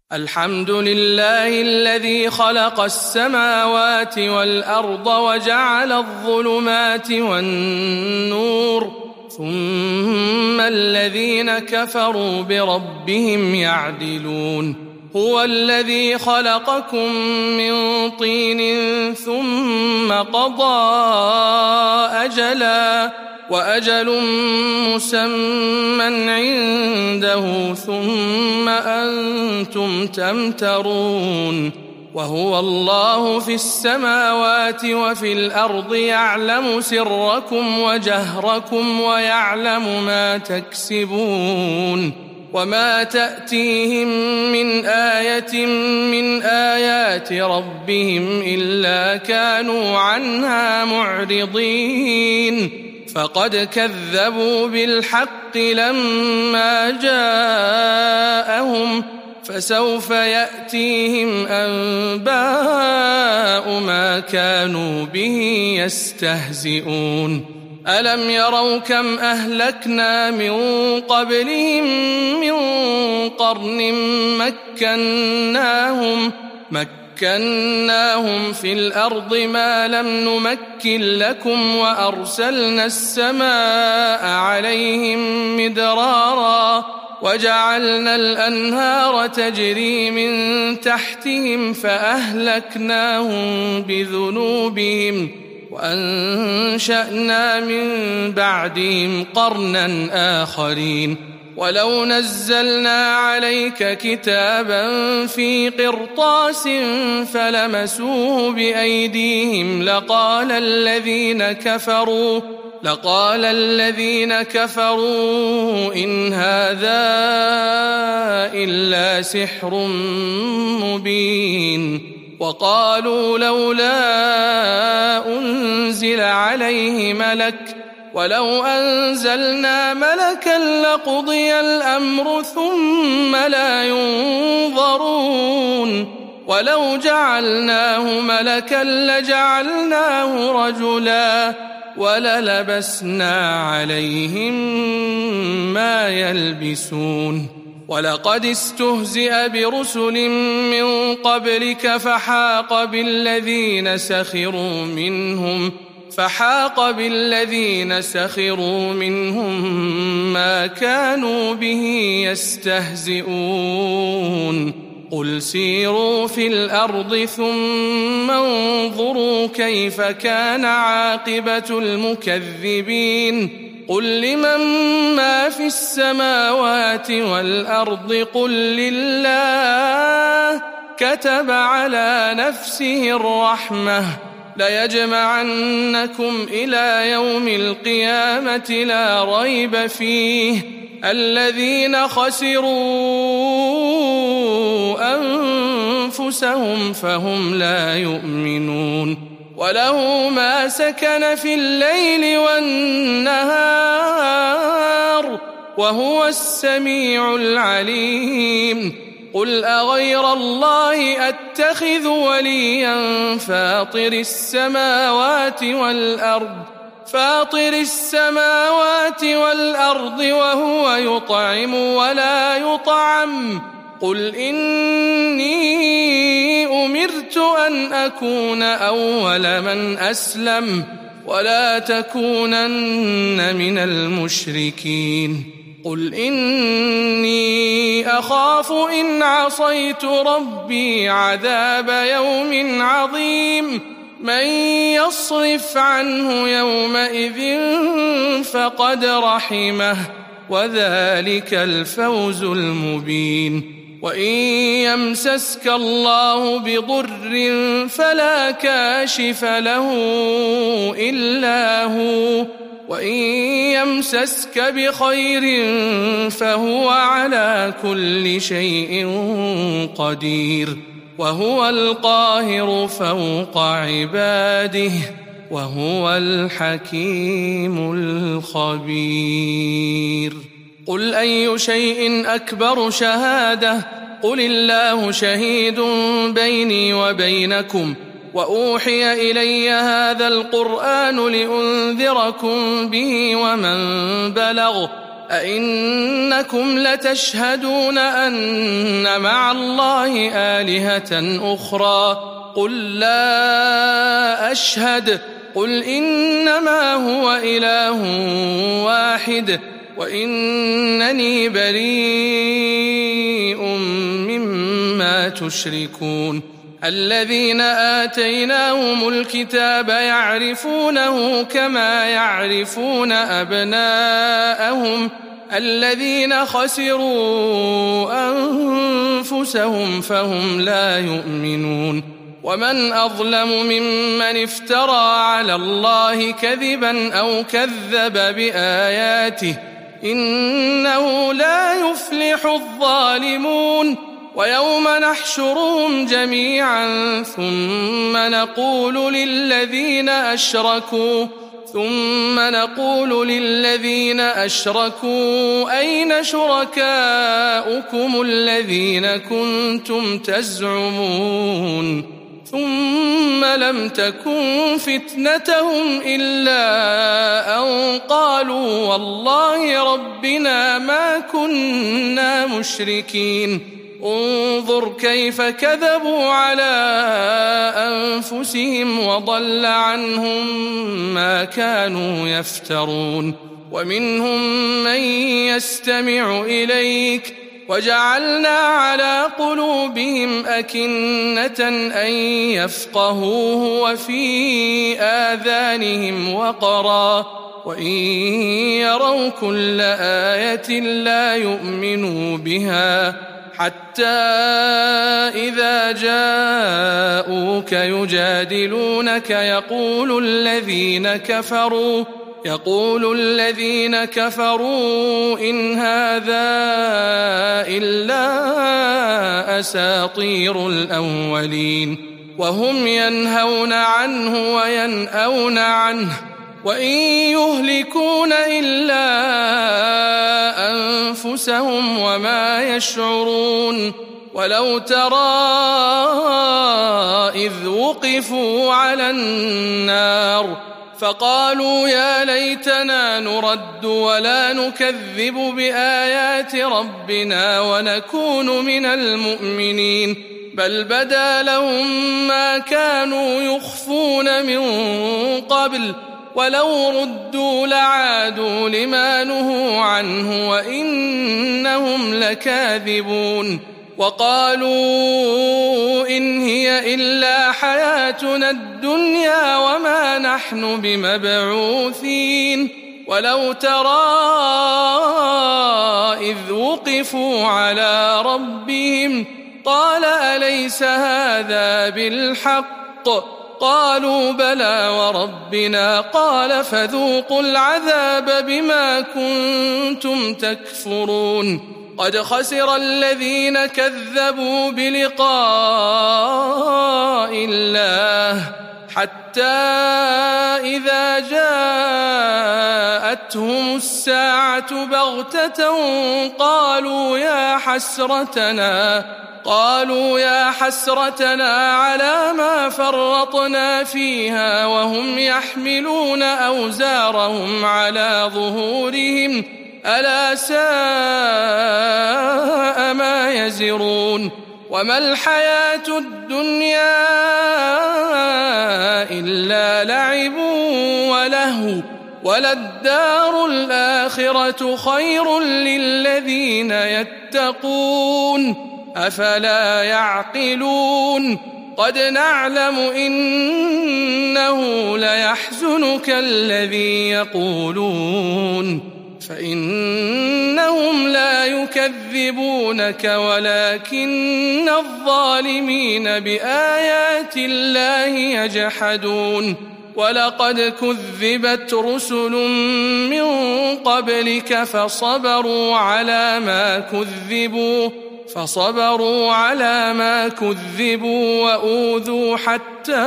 الحمد لله الذي خلق السماوات والأرض وجعل الظلمات والنور ثم الذين كفروا بربهم يعدلون هو الذي خلقكم من طين ثم قضى أجلا وأجل مسمى عنده ثم أنتم تمترون وهو الله في السماوات وفي الأرض يعلم سركم وجهركم ويعلم ما تكسبون وما تأتيهم من آية من آيات ربهم إلا كانوا عنها معرضين فقد كذبوا بالحق لما جاءهم فسوف يأتيهم أنباء ما كانوا به يستهزئون ألم يروا كم أهلكنا من قبلهم من قرن مكناهم في الأرض ما لم نمكن لكم وأرسلنا السماء عليهم مدرارا وجعلنا الأنهار تجري من تحتهم فأهلكناهم بذنوبهم وأنشأنا من بعدهم قرنا آخرين ولو نزلنا عليك كتابا في قرطاس فلمسوه بأيديهم لقال الذين كفروا إن هذا إلا سحر مبين وقالوا لولا أنزل عليه ملك ولو أنزلنا ملكا لقضي الأمر ثم لا ينظرون ولو جعلناه ملكا لجعلناه رجلا وللبسنا عليهم ما يلبسون ولقد استهزئ برسل من قبلك فحاق بالذين سخروا منهم ما كانوا به يستهزئون قل سيروا في الأرض ثم انظروا كيف كان عاقبة المكذبين قل لمن ما في السماوات والأرض قل لله كتب على نفسه الرحمة ليجمعنكم إلى يوم القيامة لا ريب فيه الذين خسروا أنفسهم فهم لا يؤمنون وله ما سكن في الليل والنهار وهو السميع العليم قل أغير الله أتخذ وليا فاطر السماوات والأرض وهو يطعم ولا يطعم قل إني أمرت أن أكون أول من أسلم ولا تكونن من المشركين قل إني أخاف إن عصيت ربي عذاب يوم عظيم من يصرف عنه يومئذ فقد رحمه وذلك الفوز المبين وإن يمسسك الله بضر فلا كاشف له إلا هو وإن يمسسك بخير فهو على كل شيء قدير وهو القاهر فوق عباده وهو الحكيم الخبير قل أي شيء أكبر شهادة قل الله شهيد بيني وبينكم وأوحي إلي هذا القرآن لأنذركم به ومن بلغ أئنكم لتشهدون أن مع الله آلهة أخرى قل لا أشهد قل إنما هو إله واحد وإنني بريء مما تشركون الذين آتيناهم الكتاب يعرفونه كما يعرفون أبناءهم الذين خسروا أنفسهم فهم لا يؤمنون ومن أظلم ممن افترى على الله كذبا أو كذب بآياته إنه لا يفلح الظالمون ويوم نحشرهم جميعا ثم نقول للذين أشركوا أين شركاؤكم الذين كنتم تزعمون ثم لم تكن فتنتهم إلا أن قالوا والله ربنا ما كنا مشركين انظر كيف كذبوا على أنفسهم وضل عنهم ما كانوا يفترون ومنهم من يستمع إليك وجعلنا على قلوبهم أكنة أن يفقهوه وفي آذانهم وقرا وإن يروا كل آية لا يؤمنوا بها حتى إذا جاءوك يجادلونك يقول الذين كفروا إن هذا إلا أساطير الأولين وهم ينهون عنه وينأون عنه وإن يهلكون إلا أنفسهم وما يشعرون ولو ترى إذ وقفوا على النار فقالوا يا ليتنا نرد ولا نكذب بآيات ربنا ونكون من المؤمنين بل بدا لهم ما كانوا يخفون من قبل ولو ردوا لعادوا لما نهوا عنه وإنهم لكاذبون وقالوا إن هي إلا حياتنا الدنيا وما نحن بمبعوثين ولو ترى إذ وقفوا على ربهم قال أليس هذا بالحق قالوا بلى وربنا قال فذوقوا العذاب بما كنتم تكفرون قد خسر الذين كذبوا بلقاء الله حتى إذا جاءتهم الساعة بغتة قالوا يا حسرتنا على ما فرطنا فيها وهم يحملون أوزارهم على ظهورهم ألا ساء ما يزرون وما الحياة الدنيا إلا لعب ولهو وللدار الآخرة خير للذين يتقون أفلا يعقلون قد نعلم إنه ليحزنك الذي يقولون فإنهم لا يكذبونك ولكن الظالمين بآيات الله يجحدون ولقد كذبت رسل من قبلك فصبروا على ما كذبوا وأوذوا حتى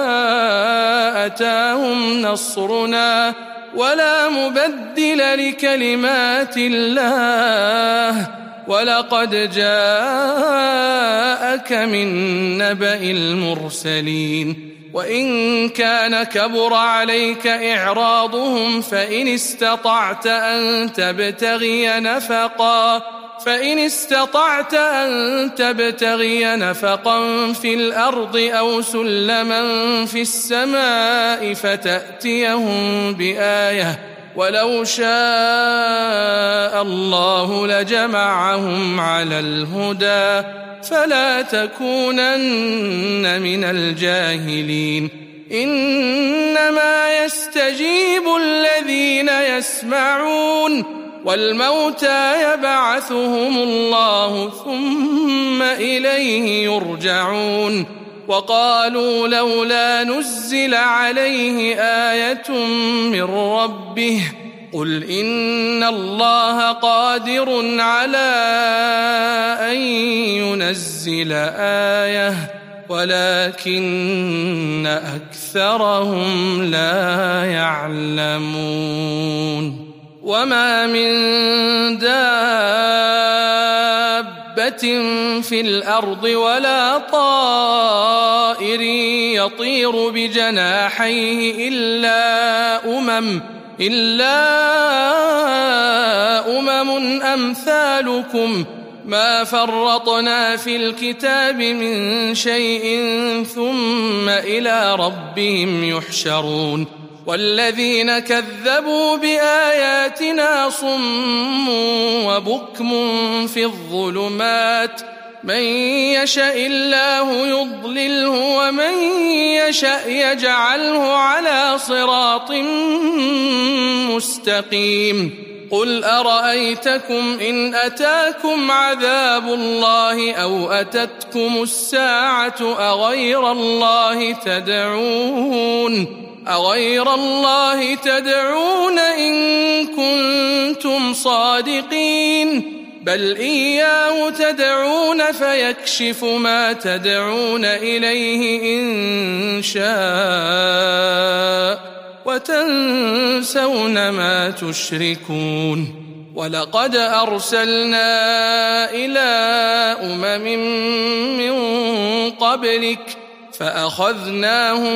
أتاهم نصرنا ولا مبدل لكلمات الله ولقد جاءك من نبأ المرسلين وإن كان كبر عليك إعراضهم فإن استطعت أن تبتغي نفقا في الأرض أو سلما في السماء فتأتيهم بآية ولو شاء الله لجمعهم على الهدى فلا تكونن من الجاهلين إنما يستجيب الذين يسمعون والموتى يبعثهم الله ثم إليه يرجعون وقالوا لولا نزل عليه آية من ربه قل إن الله قادر على أن ينزل آية ولكن أكثرهم لا يعلمون وما من دابة في الأرض ولا طائر يطير بجناحيه إلا أمم أمثالكم ما فرطنا في الكتاب من شيء ثم إلى ربهم يحشرون والذين كذبوا بآياتنا صم وبكم في الظلمات من يشاء الله يضلله ومن يشاء يجعله على صراط مستقيم قل أرأيتكم إن أتاكم عذاب الله أو أتتكم الساعة أغير الله تدعون إن كنتم صادقين بل إياه تدعون فيكشف ما تدعون إليه إن شاء وتنسون ما تشركون ولقد أرسلنا إلى أمم من قبلك فأخذناهم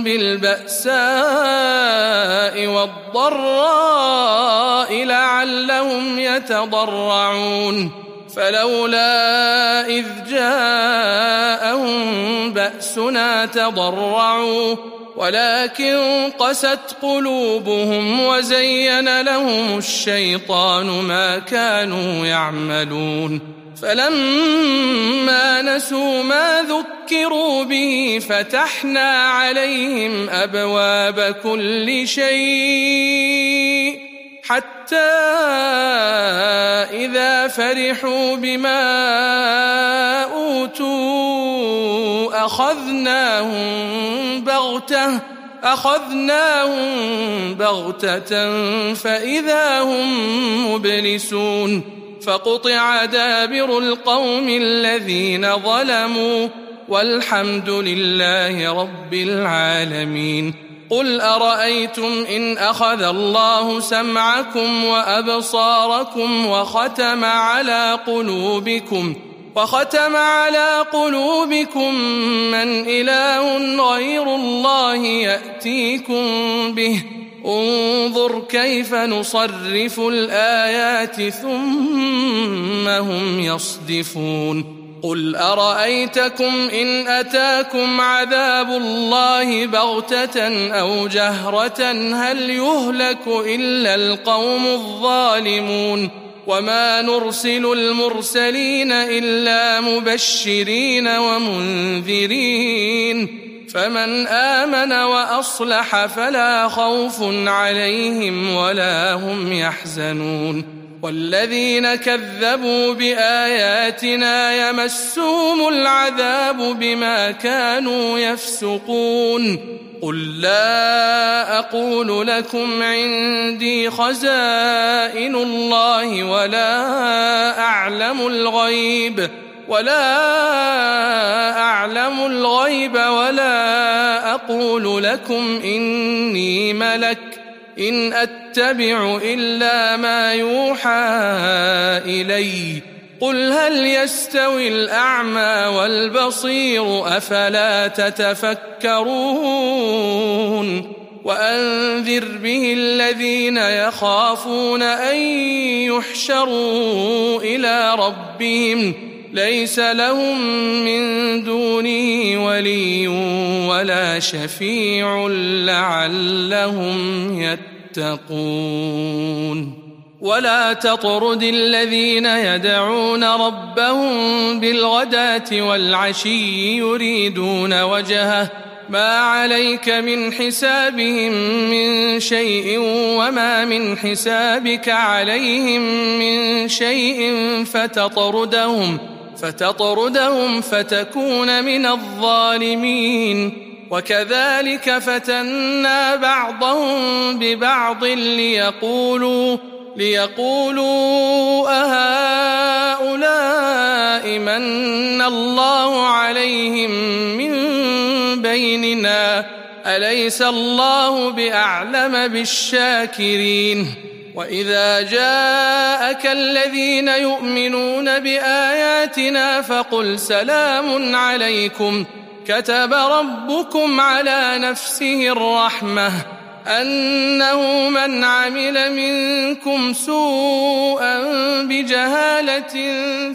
بالبأساء والضراء لعلهم يتضرعون فلولا إذ جاءهم بأسنا تضرعوا ولكن قست قلوبهم وزين لهم الشيطان ما كانوا يعملون فلما نسوا ما ذكروا به فتحنا عليهم أبواب كل شيء حتى إذا فرحوا بما أوتوا أخذناهم بغتة فإذا هم مبلسون فقطع دابر القوم الذين ظلموا والحمد لله رب العالمين قل أرأيتم إن أخذ الله سمعكم وأبصاركم وختم على قلوبكم من إله غير الله يأتيكم به انظر كيف نصرف الآيات ثم هم يصدفون قل أرأيتكم إن أتاكم عذاب الله بغتة أو جهرة هل يهلك إلا القوم الظالمون وما نرسل المرسلين إلا مبشرين ومنذرين فمن آمن وأصلح فلا خوف عليهم ولا هم يحزنون والذين كذبوا بآياتنا يمسهم العذاب بما كانوا يفسقون قل لا أقول لكم عندي خزائن الله ولا أعلم الغيب ولا أقول لكم إني ملك إن أتبع إلا ما يوحى إلي قل هل يستوي الأعمى والبصير أفلا تتفكرون وأنذر به الذين يخافون أن يحشروا إلى ربهم ليس لهم من دونه ولي ولا شفيع لعلهم يتقون ولا تطرد الذين يدعون ربهم بالغداة والعشي يريدون وجهه ما عليك من حسابهم من شيء وما من حسابك عليهم من شيء فتطردهم فتكون من الظالمين وكذلك فتنا بعضهم ببعض ليقولوا أهؤلاء من الله عليهم من بيننا أليس الله بأعلم بالشاكرين وإذا جاءك الذين يؤمنون بآياتنا فقل سلام عليكم كتب ربكم على نفسه الرحمة أنه من عمل منكم سوءا بجهالة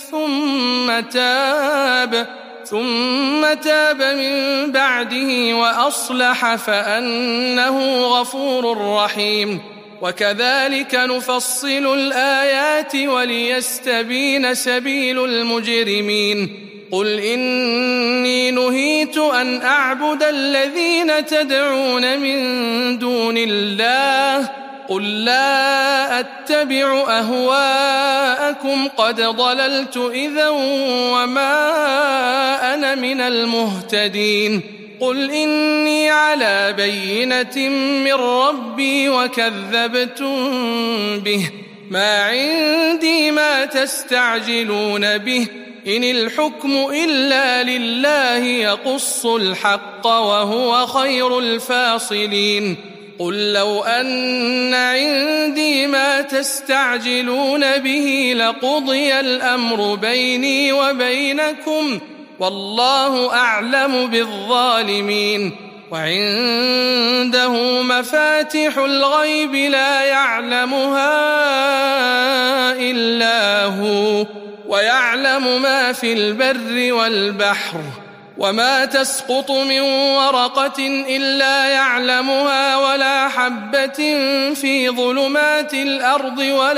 ثم تاب من بعده وأصلح فأنه غفور رحيم وكذلك نفصل الآيات وليستبين سبيل المجرمين قل إني نهيت أن أعبد الذين تدعون من دون الله قل لا أتبع أهواءكم قد ضللت إذا وما أنا من المهتدين قل إني على بينة من ربي وكذبتم به ما عندي ما تستعجلون به إن الحكم إلا لله يقص الحق وهو خير الفاصلين قل لو أن عندي ما تستعجلون به لقضي الأمر بيني وبينكم والله أعلم بالظالمين وعنده مفاتح الغيب لا يعلمها إلا هو ويعلم ما في البر والبحر وما تسقط من ورقة إلا يعلمها ولا حبة في ظلمات الأرض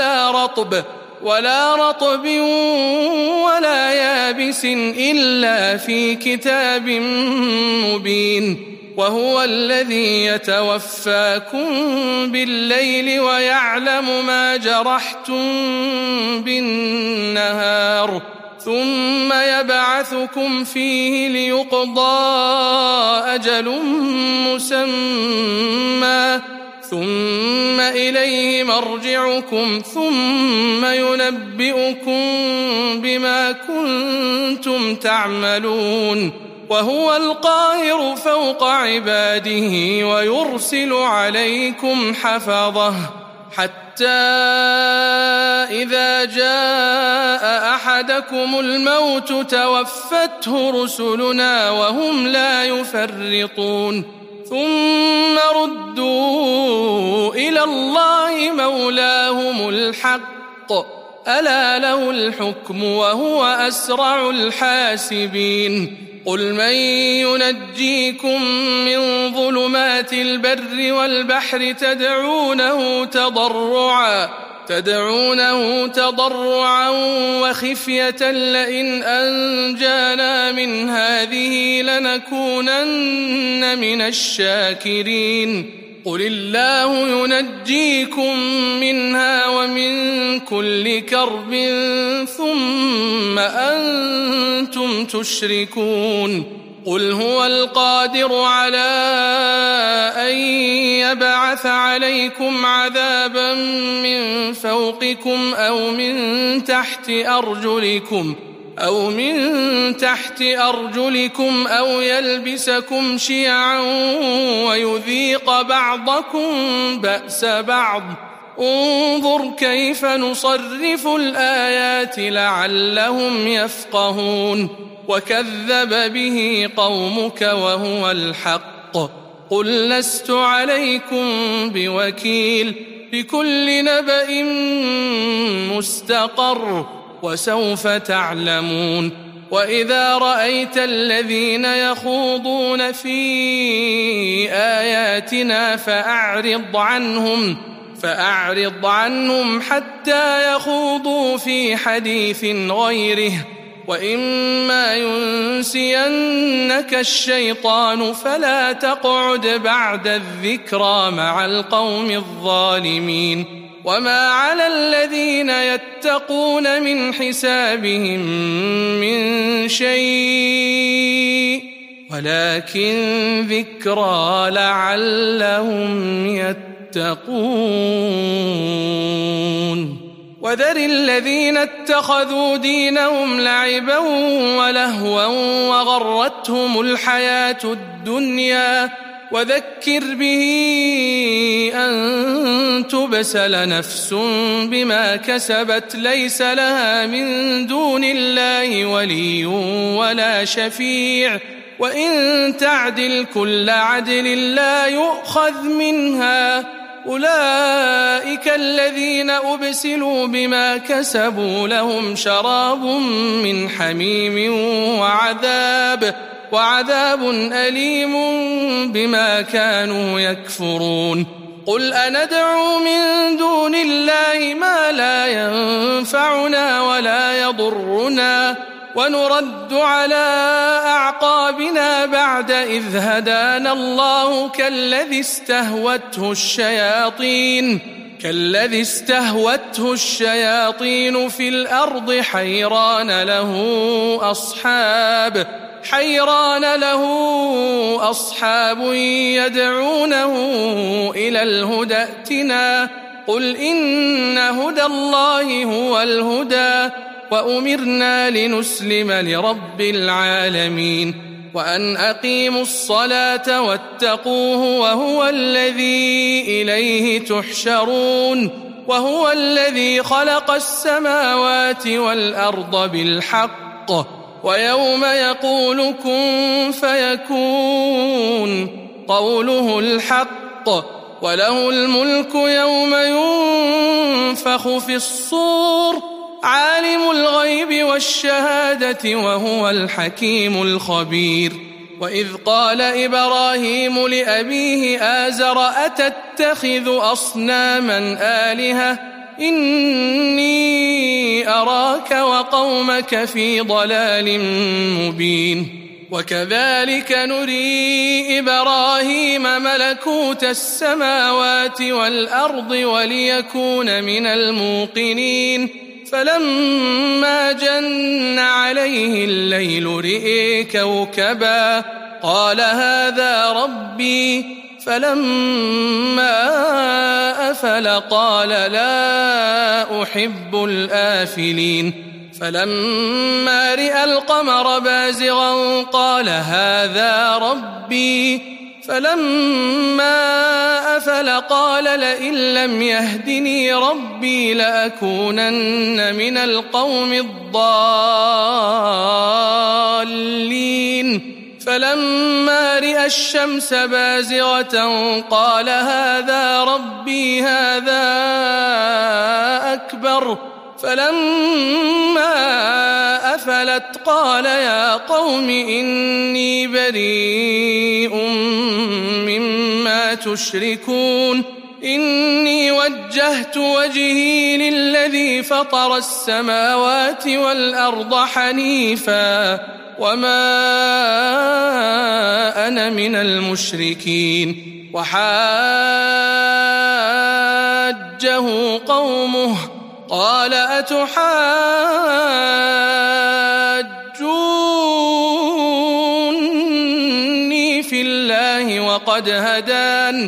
ولا رطب ولا يابس إلا في كتاب مبين وهو الذي يتوفاكم بالليل ويعلم ما جرحتم بالنهار ثم يبعثكم فيه ليقضى أجل مسمى ثم إليه مرجعكم ثم ينبئكم بما كنتم تعملون وهو القاهر فوق عباده ويرسل عليكم حفظه حتى إذا جاء أحدكم الموت توفته رسلنا وهم لا يفرطون ثم ردوا إلى الله مولاهم الحق ألا له الحكم وهو أسرع الحاسبين قل من ينجيكم من ظلمات البر والبحر تدعونه تضرعا وخفية لئن أنجانا من هذه لنكونن من الشاكرين قل الله ينجيكم منها ومن كل كرب ثم أنتم تشركون قل هو القادر على أن يبعث عليكم عذابا من فوقكم أو من تحت أرجلكم أو يلبسكم شيعا ويذيق بعضكم بأس بعض انظر كيف نصرف الآيات لعلهم يفقهون وكذب به قومك وهو الحق قل لست عليكم بوكيل لكل نبأ مستقر وسوف تعلمون وإذا رأيت الذين يخوضون في آياتنا فأعرض عنهم حتى يخوضوا في حديث غيره وإما ينسينك الشيطان فلا تقعد بعد الذكرى مع القوم الظالمين وما على الذين يتقون من حسابهم من شيء ولكن ذكرى لعلهم يتقون وذر الذين اتخذوا دينهم لعبا ولهوا وغرتهم الحياة الدنيا وذكر به أن تبسل نفس بما كسبت ليس لها من دون الله ولي ولا شفيع وإن تعدل كل عدل لا يؤخذ منها أولئك الذين أبسلوا بما كسبوا لهم شراب من حميم وعذاب أليم بما كانوا يكفرون قل أندعو من دون الله ما لا ينفعنا ولا يضرنا ونرد على أعقابنا بعد إذ هدانا الله كالذي استهوته الشياطين في الأرض حيران له أصحاب يدعونه إلى الهدى ائتنا قل إن هدى الله هو الهدى وأمرنا لنسلم لرب العالمين وأن أقيموا الصلاة واتقوه وهو الذي إليه تحشرون وهو الذي خلق السماوات والأرض بالحق ويوم يقول كن فيكون قوله الحق وله الملك يوم ينفخ في الصور عالم الغيب والشهادة وهو الحكيم الخبير وإذ قال إبراهيم لأبيه آزر أتتخذ أصناما آلهة إني أراك وقومك في ضلال مبين وكذلك نري إبراهيم ملكوت السماوات والأرض وليكون من الموقنين فلما جن عليه الليل رئي كوكبا قال هذا ربي فلما أفل قال لا أحب الآفلين فلما رأى القمر بازغا قال هذا ربي فلما أفل قال لئن لم يهدني ربي لأكونن من القوم الضالين فلما رأى الشمس بازغة قال هذا ربي هذا أكبر فلما أفلت قال يا قوم إني بريء مما تشركون إني وجهت وجهي للذي فطر السماوات والأرض حنيفا وما أنا من المشركين وحاجه قومه قال أتحاجوني في الله وقد هدان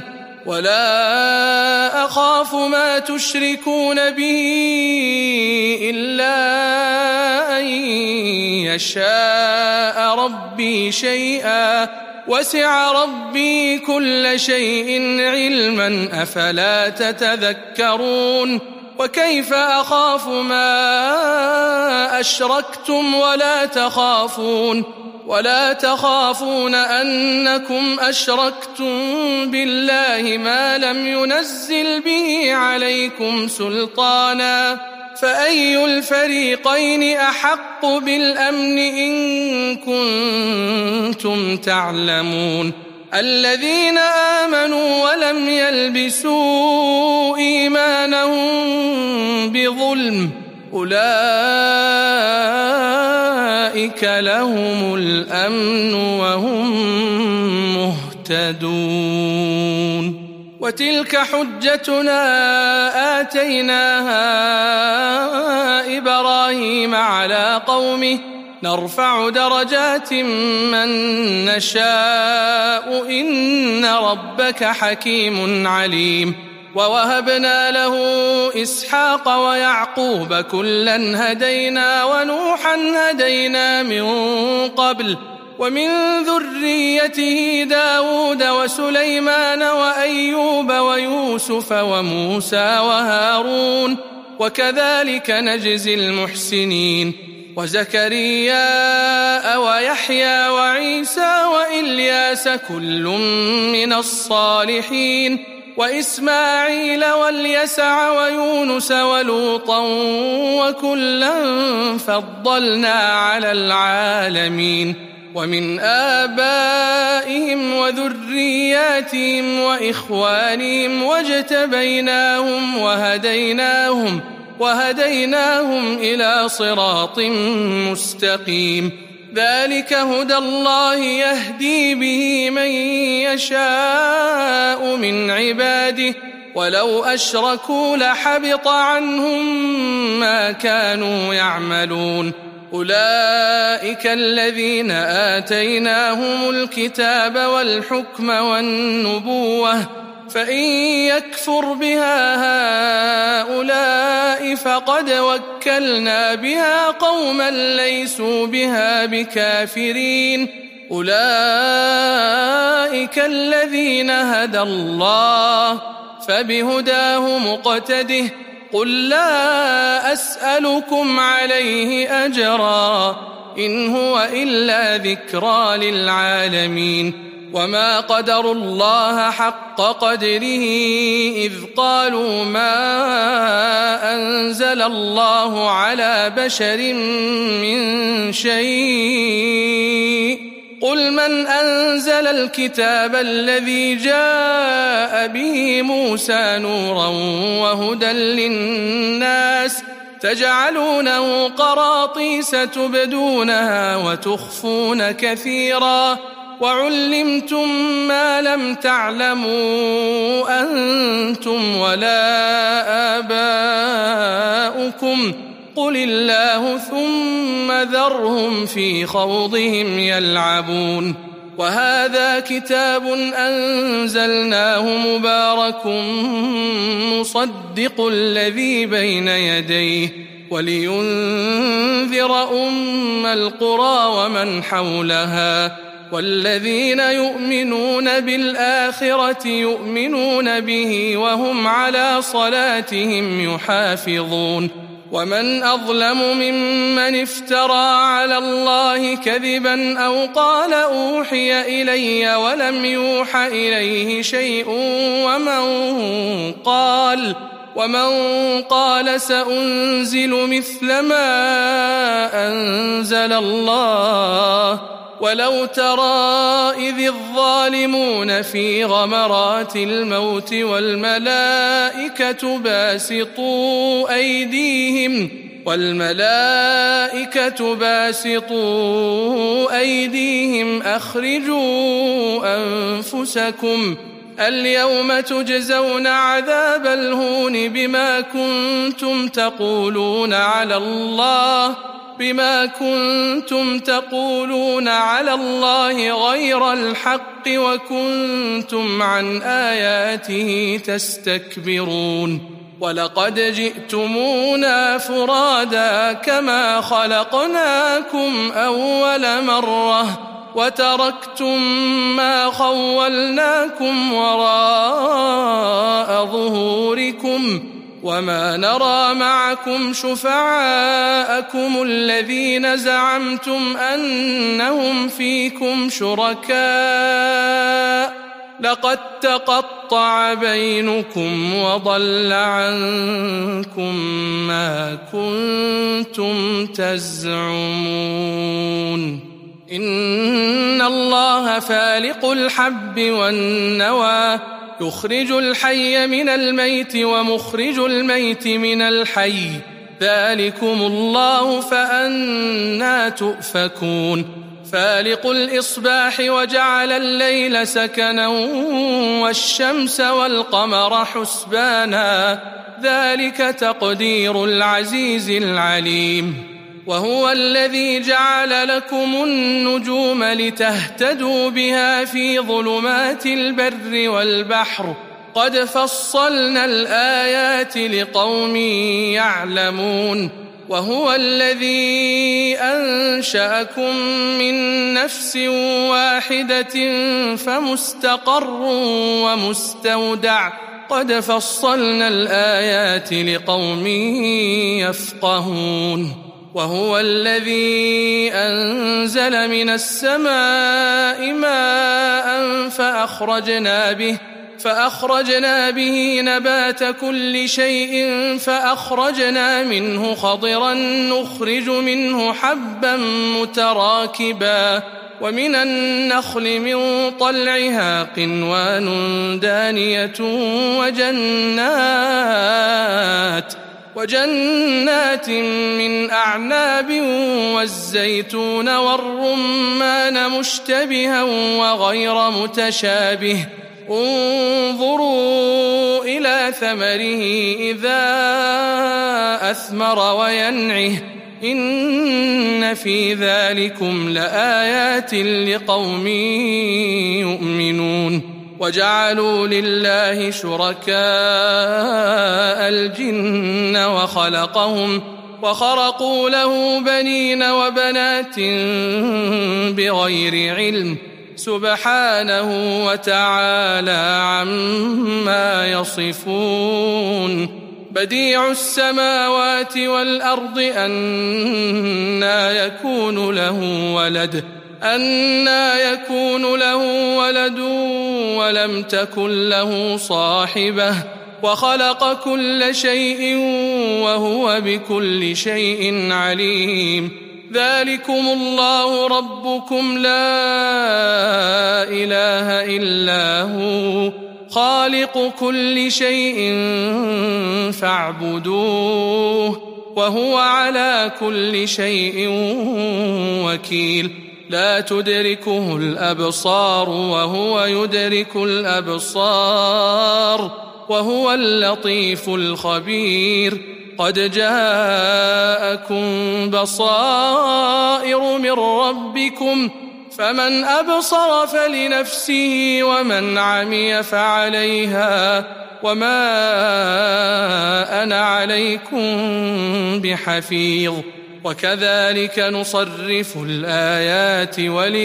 ولا أخاف ما تشركون به إلا أن يشاء ربي شيئا وسع ربي كل شيء علما أفلا تتذكرون وكيف أخاف ما أشركتم ولا تخافون أنكم أشركتم بالله ما لم ينزل به عليكم سلطانا فأي الفريقين أحق بالأمن إن كنتم تعلمون الذين آمنوا ولم يلبسوا إيمانهم بظلم أولئك لهم الأمن وهم مهتدون وتلك حجتنا آتيناها إبراهيم على قومه نرفع درجات من نشاء إن ربك حكيم عليم ووهبنا له إسحاق ويعقوب كلا هدينا ونوحا هدينا من قبل ومن ذريته داود وسليمان وأيوب ويوسف وموسى وهارون وكذلك نجزي المحسنين وزكريا ويحيى وعيسى وإلياس كل من الصالحين وإسماعيل واليسع ويونس ولوطا وكلا فضلنا على العالمين ومن آبائهم وذرياتهم وإخوانهم واجتبيناهم وهديناهم إلى صراط مستقيم ذلك هدى الله يهدي به من يشاء من عباده ولو أشركوا لحبط عنهم ما كانوا يعملون أولئك الذين آتيناهم الكتاب والحكم والنبوة فإن يكفر بها هؤلاء فقد وكلنا بها قوما ليسوا بها بكافرين أولئك الذين هدى الله فبهداه مقتده قل لا أسألكم عليه أجرا إن هو إلا ذكرى للعالمين وما قدروا الله حق قدره إذ قالوا ما أنزل الله على بشر من شيء قل من أنزل الكتاب الذي جاء به موسى نورا وهدى للناس تجعلونه قراطيس تبدونها وتخفون كثيرا وعلمتم ما لم تعلموا أنتم ولا آباؤكم قل الله ثم ذرهم في خوضهم يلعبون وهذا كتاب أنزلناه مبارك مصدق الذي بين يديه ولينذر أم القرى ومن حولها والذين يؤمنون بالآخرة يؤمنون به وهم على صلاتهم يحافظون ومن أظلم ممن افترى على الله كذبا أو قال أوحي إلي ولم يوح إليه شيء ومن قال سأنزل مثل ما أنزل الله ولو ترى إذ الظالمون في غمرات الموت والملائكة باسطوا أيديهم أخرجوا أنفسكم اليوم تجزون عذاب الهون بما كنتم تقولون على الله غير الحق وكنتم عن آياته تستكبرون ولقد جئتمونا فرادا كما خلقناكم أول مرة وتركتم ما خولناكم وراء ظهوركم وما نرى معكم شفعاءكم الذين زعمتم أنهم فيكم شركاء لقد تقطع بينكم وضل عنكم ما كنتم تزعمون إن الله فالق الحب والنوى يخرج الحي من الميت ومخرج الميت من الحي ذلكم الله فأنى تؤفكون فالق الإصباح وجعل الليل سكنا والشمس والقمر حسبانا ذلك تقدير العزيز العليم وهو الذي جعل لكم النجوم لتهتدوا بها في ظلمات البر والبحر قد فصلنا الآيات لقوم يعلمون وهو الذي أنشأكم من نفس واحدة فمستقر ومستودع قد فصلنا الآيات لقوم يفقهون وهو الذي أنزل من السماء ماء فأخرجنا به نبات كل شيء فأخرجنا منه خضرا نخرج منه حبا متراكبا ومن النخل من طلعها قنوان دانية وجنات من أعناب والزيتون والرمان مشتبها وغير متشابه انظروا إلى ثمره إذا أثمر وينعه إن في ذلكم لآيات لقوم يؤمنون وجعلوا لله شركاء الجن وخرقوا له بنين وبنات بغير علم سبحانه وتعالى عما يصفون بديع السماوات والأرض أنى يكون له ولد ولم تكن له صاحبة وخلق كل شيء وهو بكل شيء عليم ذلكم الله ربكم لا إله إلا هو خالق كل شيء فاعبدوه وهو على كل شيء وكيل لا تدركه الأبصار وهو يدرك الأبصار وهو اللطيف الخبير قد جاءكم بصائر من ربكم فمن أبصر فلنفسه ومن عمي فعليها وما أنا عليكم بحفيظ وكذلك نصرف الآيات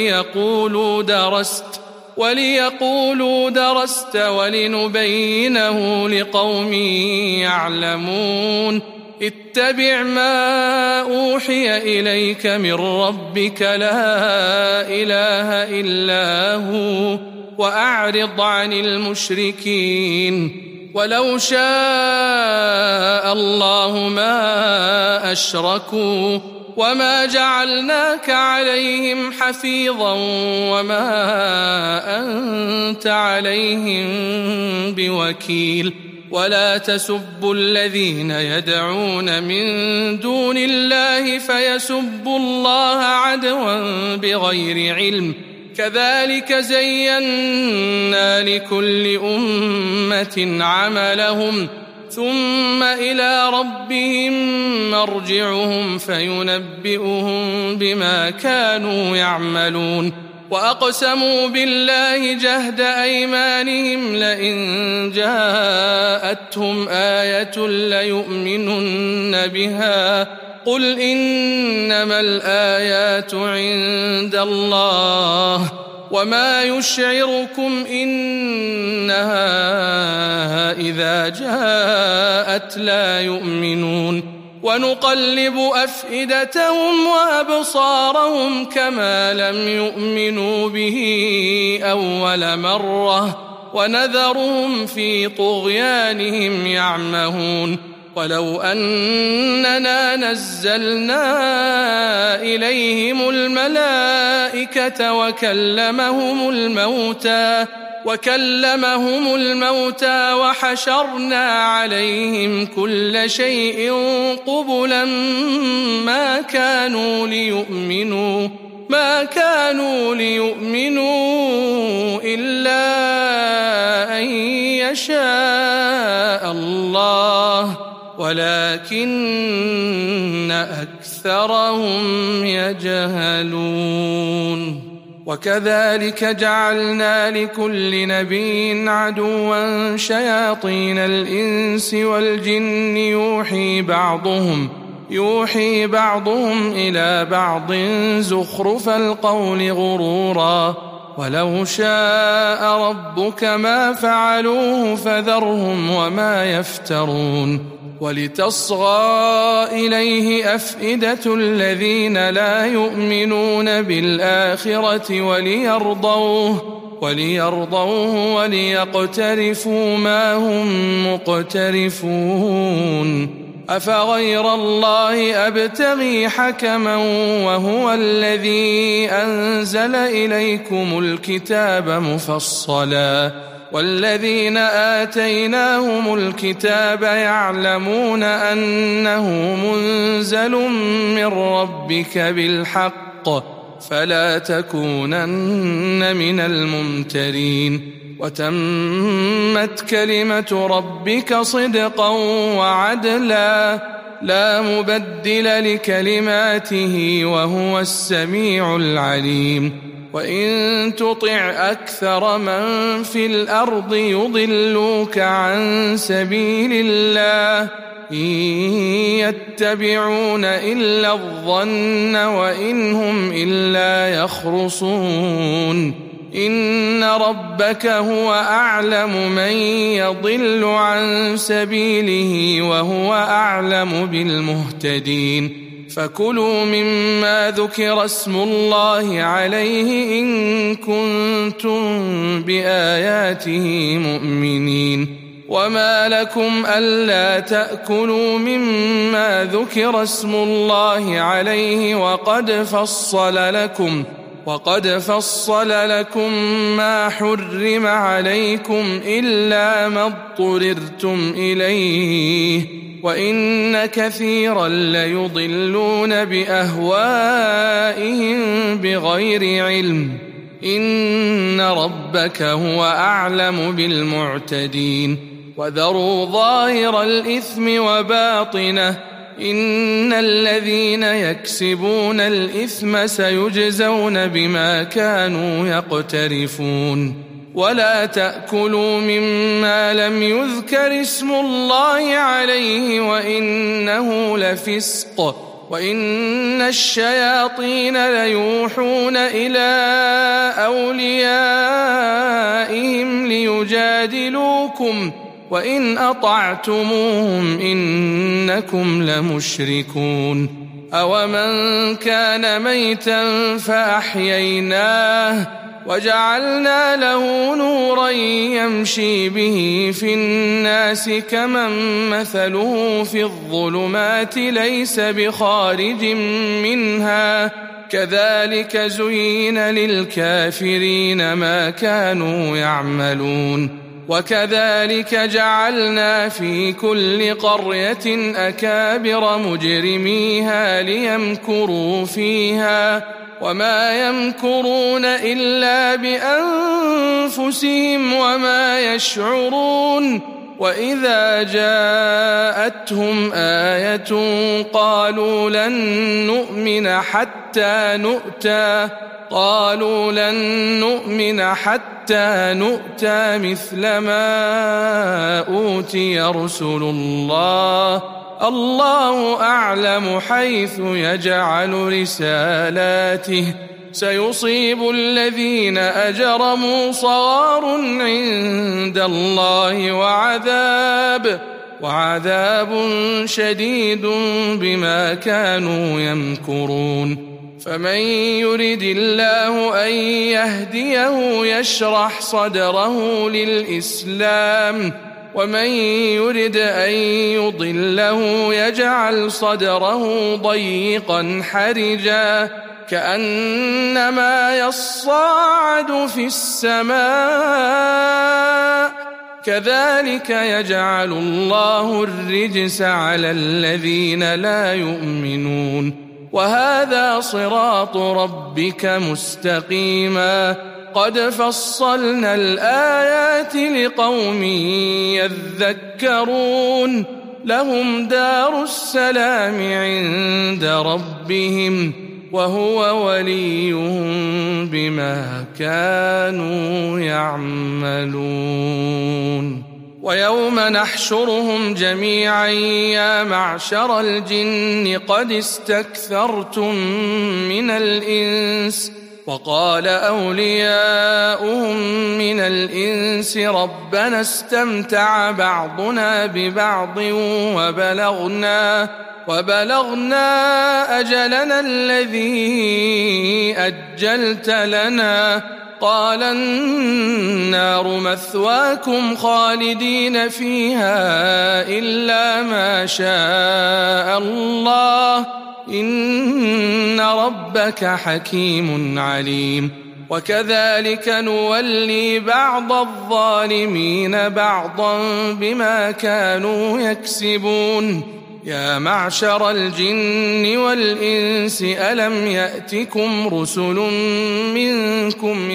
وليقولوا درست ولنبينه لقوم يعلمون اتبع ما أوحي إليك من ربك لا إله إلا هو وأعرض عن المشركين ولو شاء الله ما أشركوا وما جعلناك عليهم حفيظا وما أنت عليهم بوكيل ولا تسبوا الذين يدعون من دون الله فيسبوا الله عدوا بغير علم كذلك زينا لكل أمة عملهم ثم إلى ربهم مرجعهم فينبئهم بما كانوا يعملون وأقسموا بالله جهد أيمانهم لئن جاءتهم آية ليؤمنن بها قل إنما الآيات عند الله وما يشعركم إنها إذا جاءت لا يؤمنون ونقلب أفئدتهم وأبصارهم كما لم يؤمنوا به أول مرة ونذرهم في طغيانهم يعمهون ولو أننا نزلنا إليهم الملائكة وكلمهم الموتى وحشرنا عليهم كل شيء قبلا ما كانوا ليؤمنوا إلا أن يشاء الله ولكن أكثرهم يجهلون وكذلك جعلنا لكل نبي عدوا شياطين الإنس والجن يوحي بعضهم إلى بعض زخرف القول غرورا ولو شاء ربك ما فعلوه فذرهم وما يفترون ولتصغى إليه أفئدة الذين لا يؤمنون بالآخرة وليرضوه وليقترفوا ما هم مقترفون أفغير الله أبتغي حكما وهو الذي أنزل إليكم الكتاب مفصلا والذين آتيناهم الكتاب يعلمون أنه منزل من ربك بالحق فلا تكونن من الممترين وتمت كلمة ربك صدقا وعدلا لا مبدل لكلماته وهو السميع العليم وإن تطع أكثر من في الأرض يضلوك عن سبيل الله إن يتبعون إلا الظن وإن هم إلا يخرصون إن ربك هو أعلم من يضل عن سبيله وهو أعلم بالمهتدين فكلوا مما ذكر اسم الله عليه إن كنتم بآياته مؤمنين وما لكم ألا تأكلوا مما ذكر اسم الله عليه وقد فصل لكم ما حرم عليكم إلا ما اضطررتم إليه وإن كثيرا ليضلون بأهوائهم بغير علم إن ربك هو أعلم بالمعتدين وذروا ظاهر الإثم وباطنه إن الذين يكسبون الإثم سيجزون بما كانوا يقترفون ولا تأكلوا مما لم يذكر اسم الله عليه وإنه لفسق وإن الشياطين ليوحون إلى أوليائهم ليجادلوكم وإن أطعتموهم إنكم لمشركون أومن كان ميتا فأحييناه وجعلنا له نورا يمشي به في الناس كمن مثله في الظلمات ليس بخارج منها كذلك زين للكافرين ما كانوا يعملون وكذلك جعلنا في كل قرية أكابر مجرميها ليمكروا فيها وما يمكرون إلا بأنفسهم وما يشعرون وإذا جاءتهم آية قالوا لن نؤمن حتى نؤتى مثل ما أوتي رسل الله الله أعلم حيث يجعل رسالاته سيصيب الذين أجرموا صغار عند الله وعذاب شديد بما كانوا يمكرون فمن يرد الله أن يهديه يشرح صدره للإسلام ومن يرد أن يضله يجعل صدره ضيقا حرجا كأنما يصعد في السماء كذلك يجعل الله الرجس على الذين لا يؤمنون وهذا صراط ربك مستقيما قد فصلنا الآيات لقوم يذكرون لهم دار السلام عند ربهم وهو وليهم بما كانوا يعملون ويوم نحشرهم جميعا يا معشر الجن قد استكثرتم من الإنس وقال أولياؤهم من الإنس ربنا استمتع بعضنا ببعض وبلغنا أجلنا الذي أجلت لنا قال النار مثواكم خالدين فيها إلا ما شاء الله إن ربك حكيم عليم وكذلك نولي بعض الظالمين بعضا بما كانوا يكسبون يا معشر الجن والإنس ألم يأتكم رسل منكم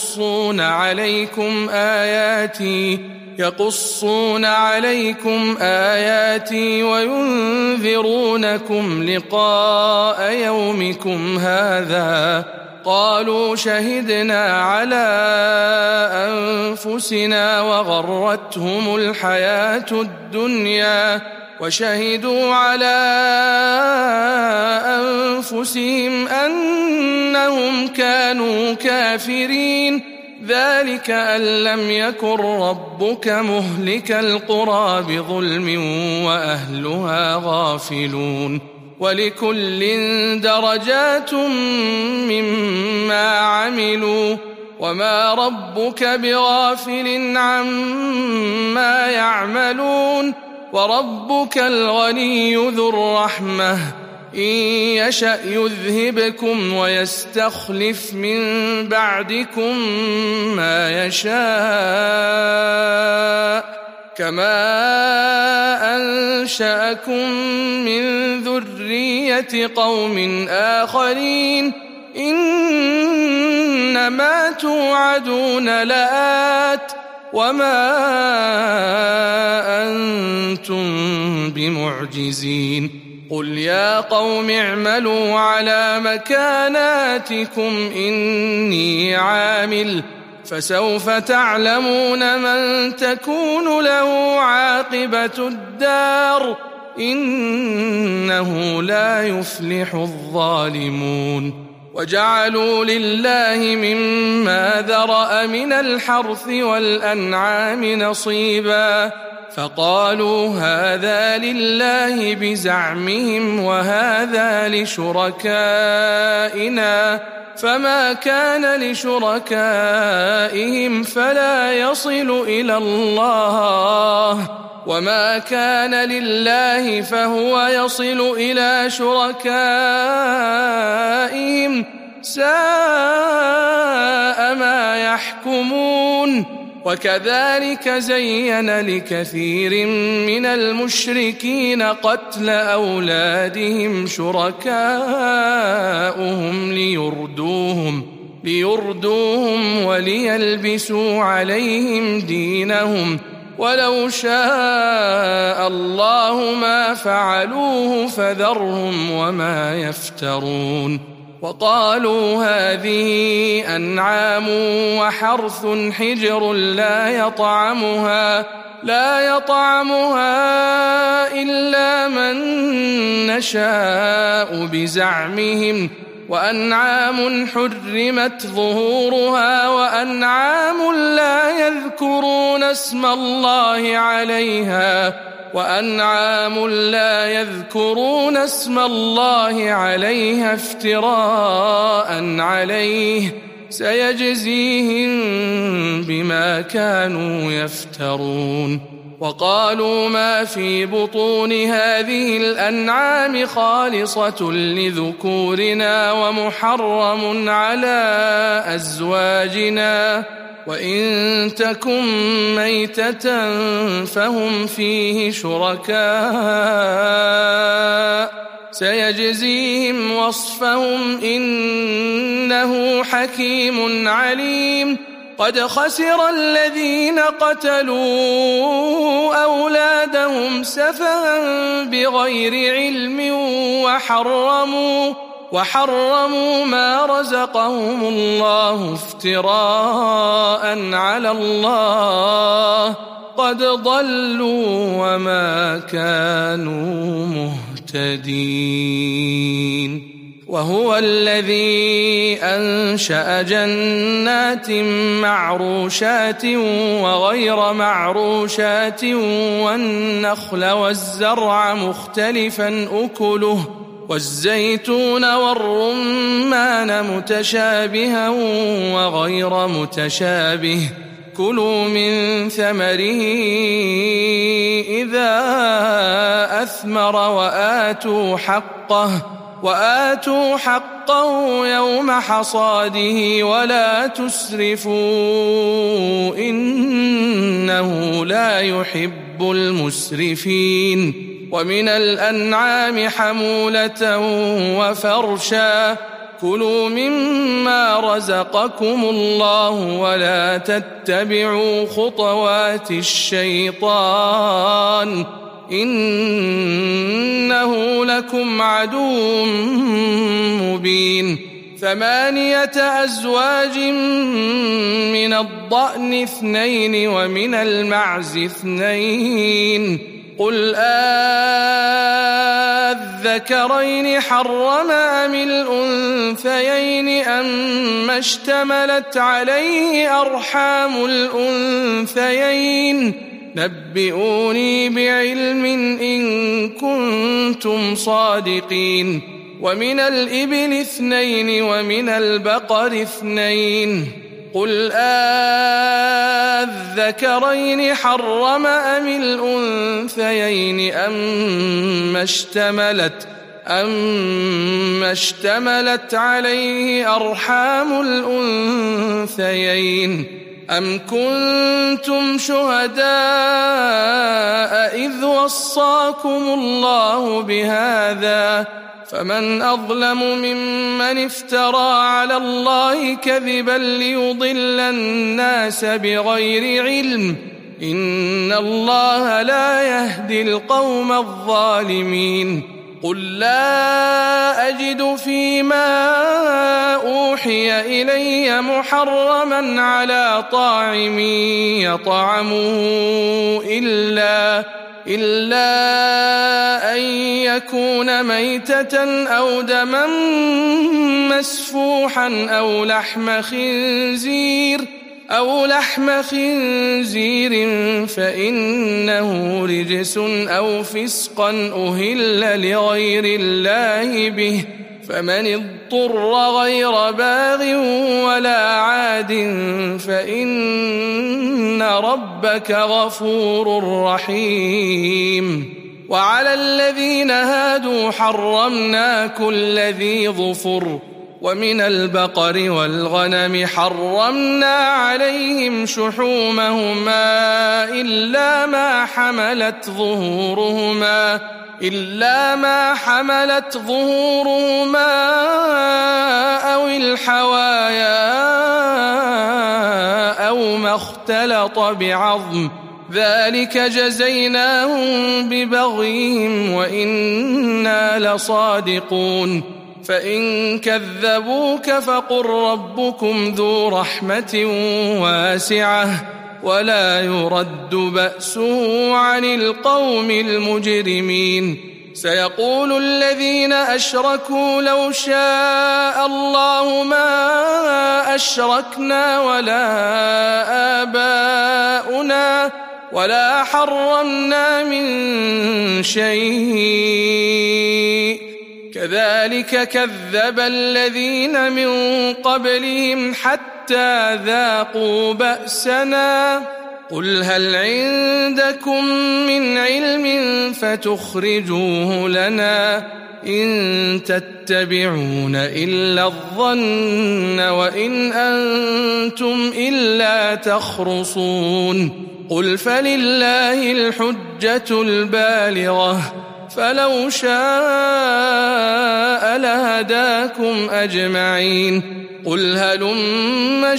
يقصون عليكم آياتي وينذرونكم لقاء يومكم هذا قالوا شهدنا على أنفسنا وغرتهم الحياة الدنيا وشهدوا على أنفسهم أنهم كانوا كافرين ذلك أن لم يكن ربك مهلك القرى بظلم وأهلها غافلون ولكل درجات مما عملوا وما ربك بغافل عما يعملون وربك الغني ذو الرحمة إن يشأ يذهبكم ويستخلف من بعدكم ما يشاء كما أنشأكم من ذرية قوم آخرين إنما توعدون لآت وما أنتم بمعجزين قل يا قوم اعملوا على مكاناتكم إني عامل فسوف تعلمون من تكون له عاقبة الدار إنه لا يفلح الظالمون وجعلوا لله مما ذرأ من الحرث والأنعام نصيبا فقالوا هذا لله بزعمهم وهذا لشركائنا فما كان لشركائهم فلا يصل إلى الله وما كان لله فهو يصل إلى شركائهم ساء ما يحكمون وكذلك زين لكثير من المشركين قتل أولادهم شركاؤهم ليردوهم وليلبسوا عليهم دينهم ولو شاء الله ما فعلوه فذرهم وما يفترون وقالوا هذه أنعام وحرث حجر لا يطعمها لا يطعمها إلا من نشاء بزعمهم وأنعام حرمت ظهورها وأنعام لا يذكرون اسم الله عليها افتراء عليه سيجزيهم بما كانوا يفترون. وقالوا ما في بطون هذه الأنعام خالصة لذكورنا ومحرم على أزواجنا وإن تكن ميتة فهم فيه شركاء سيجزيهم وصفهم إنه حكيم عليم. قد خسر الذين قتلوا أولادهم سفها بغير علم وحرموا ما رزقهم الله افتراء على الله قد ضلوا وما كانوا مهتدين. وهو الذي أنشأ جنات معروشات وغير معروشات والنخل والزرع مختلفا أكله والزيتون والرمان متشابها وغير متشابه كلوا من ثمره إذا أثمر وآتوا حقه يوم حصاده ولا تسرفوا إنه لا يحب المسرفين. ومن الأنعام حمولة وفرشا كلوا مما رزقكم الله ولا تتبعوا خطوات الشيطان إنه لكم عدو مبين. 8 أزواج من الضأن 2 ومن المعز 2 قل الذكرين حرم أم الأنثيين أما اشتملت عليه أرحام الأنثيين نبئوني بعلم إن كنتم صادقين. ومن الإبل 2 ومن البقر 2 قل الذكرين حرم أم الأنثيين أما اشتملت عليه أرحام الأنثيين أم كنتم شهداء إذ وصاكم الله بهذا فمن أظلم ممن افترى على الله كذبا ليضل الناس بغير علم إن الله لا يهدي القوم الظالمين. قل لا أجد فيما أوحي إلي محرما على طاعم يطعمه إلا أن يكون ميتة أو دما مسفوحا أو لحم خنزير فإنه رجس أو فسقا أهل لغير الله به فمن اضطر غير باغ ولا عاد فإن ربك غفور رحيم. وعلى الذين هادوا حرمنا كل ذي ظفر ومن البقر والغنم حرمنا عليهم شحومهما إلا ما حملت ظهورهما أو الحوايا أو ما اختلط بعظم ذلك جزيناهم ببغيهم وإنا لصادقون. فإن كذبوك فقل ربكم ذو رحمة واسعة ولا يرد بأسه عن القوم المجرمين سيقول الذين أشركوا لو شاء الله ما أشركنا ولا آباؤنا ولا حرمنا من شيء كذلك كذب الذين من قبلهم حتى ذاقوا بأسنا قل هل عندكم من علم فتخرجوه لنا إن تتبعون إلا الظن وإن أنتم إلا تخرصون قل فلله الحجة البالغة فلو شاء لهداكم أجمعين قل هلم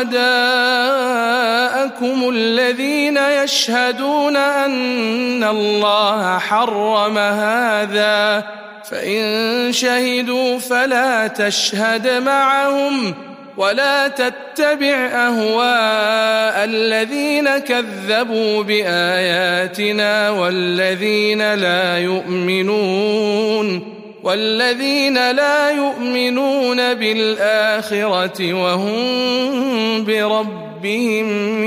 شهداءكم الذين يشهدون أن الله حرم هذا فإن شهدوا فلا تشهد معهم ولا تتبع أهواء الذين كذبوا بآياتنا والذين لا يؤمنون بالآخرة وهم بربهم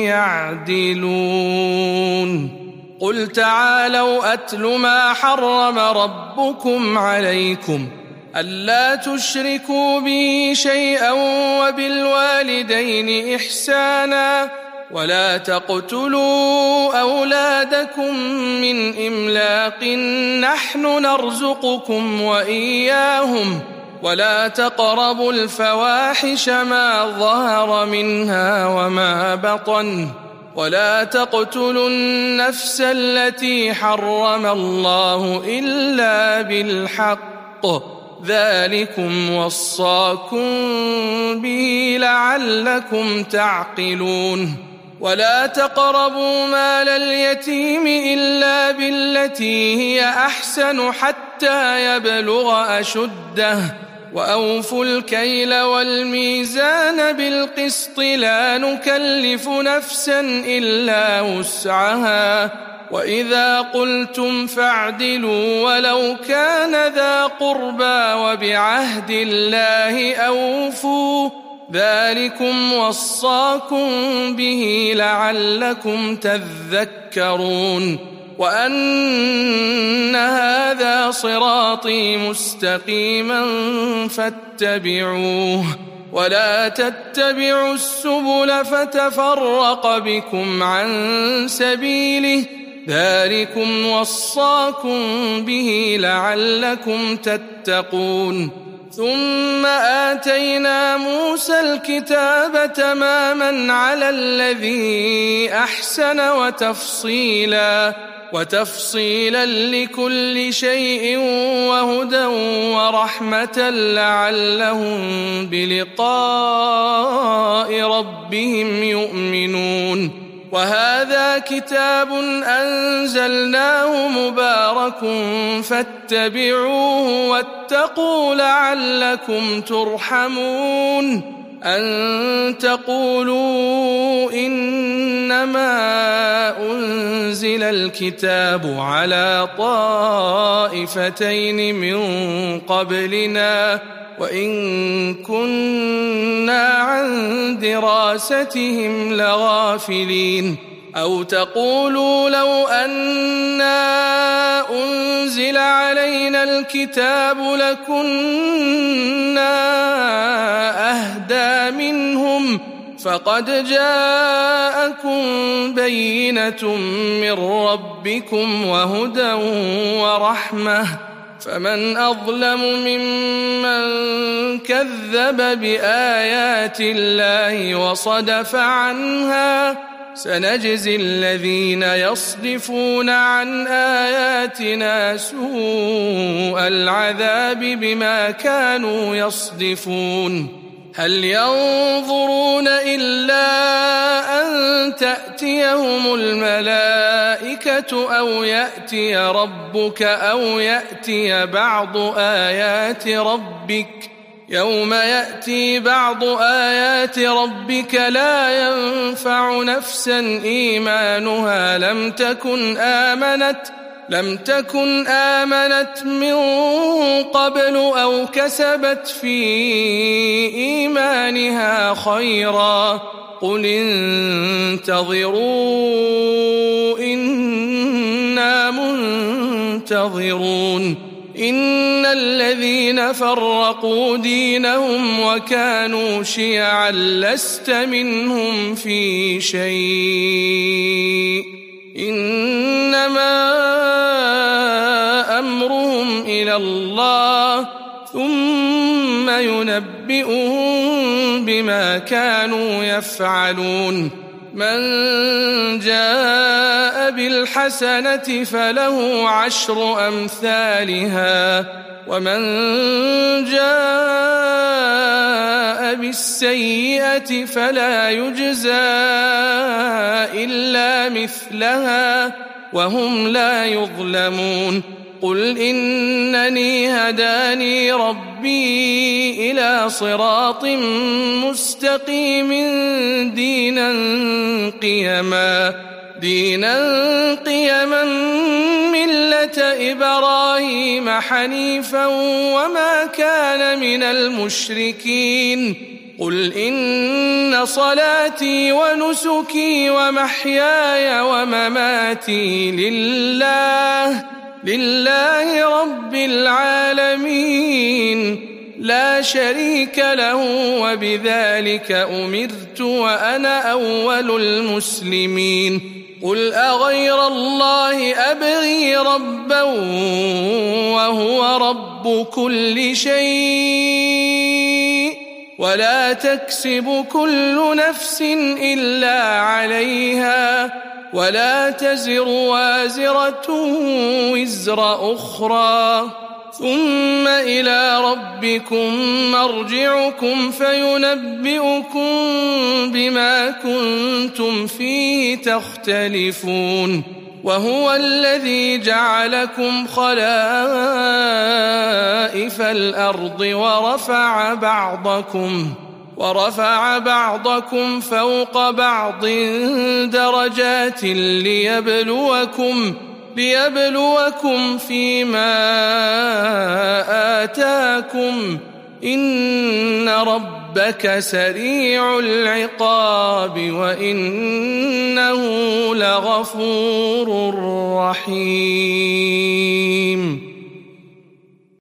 يعدلون قل تعالوا أتل ما حرم ربكم عليكم ألا تشركوا به شيئا وبالوالدين إحسانا ولا تقتلوا أولادكم من إملاق نحن نرزقكم وإياهم ولا تقربوا الفواحش ما ظهر منها وما بطن ولا تقتلوا النفس التي حرم الله إلا بالحق ذلكم وصاكم به لعلكم تعقلون ولا تقربوا مال اليتيم إلا بالتي هي أحسن حتى يبلغ أشده وأوفوا الكيل والميزان بالقسط لا نكلف نفسا إلا وسعها وإذا قلتم فاعدلوا ولو كان ذا قربى وبعهد الله أوفوا ذلكم وصاكم به لعلكم تذكرون وأن هذا صراطي مستقيما فاتبعوه ولا تتبعوا السبل فتفرق بكم عن سبيله ذلكم وصاكم به لعلكم تتقون ثم آتينا موسى الكتاب تماما على الذي أحسن وتفصيلا لكل شيء وهدى ورحمة لعلهم بلقاء ربهم يؤمنون وهذا كتاب أنزلناه مبارك فاتبعوه واتقوا لعلكم ترحمون أن تقولوا إنما أنزل الكتاب على طائفتين من قبلنا وإن كنا عن دراستهم لغافلين أو تقولوا لو أنا أنزل علينا الكتاب لكنا أهدى منهم فقد جاءكم بينة من ربكم وهدى ورحمة فمن أظلم ممن كذب بآيات الله وصدف عنها سنجزي الذين يصدفون عن آياتنا سوء العذاب بما كانوا يصدفون هل ينظرون إلا أن تأتيهم الملائكة أو يأتي ربك أو يأتي بعض آيات ربك يوم يأتي بعض آيات ربك لا ينفع نفسا إيمانها لم تكن آمنت من قبل أو كسبت في إيمانها خيرا قل انتظروا إنا منتظرون إن الذين فرقوا دينهم وكانوا شيعا لست منهم في شيء إنما أمرهم إلى الله ثم ينبئهم بما كانوا يفعلون من جاء بالحسنة فله 10 أمثالها ومن جاء بالسيئة فلا يجزى إلا مثلها وهم لا يظلمون قل إنني هداني ربي إلى صراط مستقيم دينا قيما ملة إبراهيم حنيفا وما كان من المشركين قل إن صلاتي ونسكي ومحياي ومماتي لله رب العالمين لا شريك له وبذلك أمرت وأنا أول المسلمين قل أغير الله أبغي ربا وهو رب كل شيء ولا تكسب كل نفس إلا عليها ولا تزر وازرة وزر أخرى ثم إلى ربكم مرجعكم فينبئكم بما كنتم فيه تختلفون وهو الذي جعلكم خلائف الأرض ورفع بعضكم فوق بعض درجات ليبلوكم فيما آتاكم إن ربك سريع العقاب وإنه لغفور رحيم